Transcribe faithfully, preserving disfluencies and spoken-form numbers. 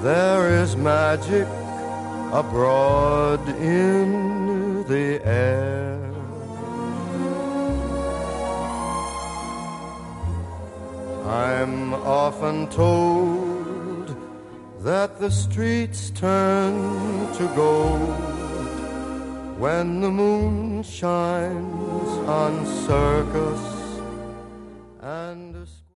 There is magic abroad in the air. I'm often told that the streets turn to gold when the moon shines on Circus